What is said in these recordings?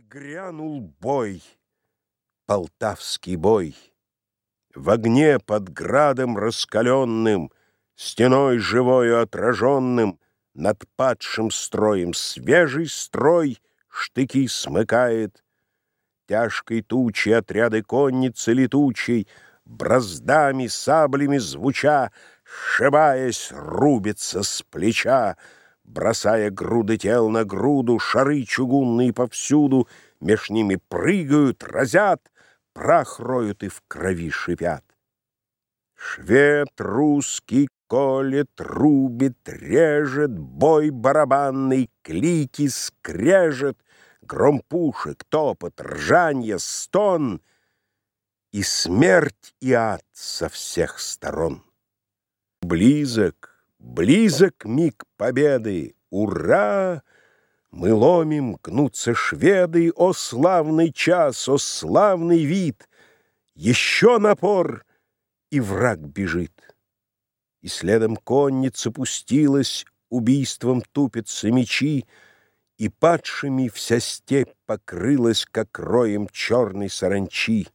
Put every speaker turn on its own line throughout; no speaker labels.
грянул бой, Полтавский бой. В огне под градом раскаленным, Стеной живою отраженным, Над падшим строем свежий строй Штыки смыкает. Тяжкой тучей отряды конницы летучей, Браздами, саблями звуча, Сшибаясь, рубится с плеча, Бросая груды тел на груду, Шары чугунные повсюду, Меж ними прыгают, разят, Прах роют и в крови шипят. Швед русский колет, рубит, режет, Бой барабанный, клики, скрежет, Гром пушек, топот, ржанье, стон И смерть, и ад со всех сторон. Близок, близок миг победы! Ура! Мы ломим, гнутся шведы. О, славный час, о, славный вид! Еще напор, и враг бежит. И следом конница пустилась, Убийством тупятся мечи, И падшими вся степь покрылась, Как роем черной саранчи.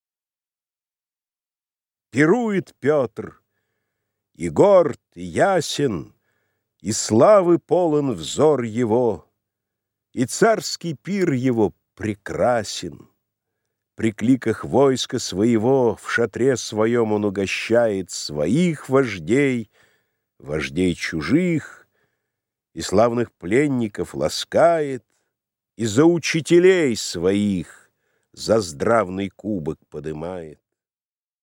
Пирует Петр, и горд, и ясен, И славы полон взор его, И царский пир его прекрасен. При кликах войска своего В шатре своем он угощает Своих вождей, вождей чужих, И славных пленников ласкает, И за учителей своих За здравный кубок подымает.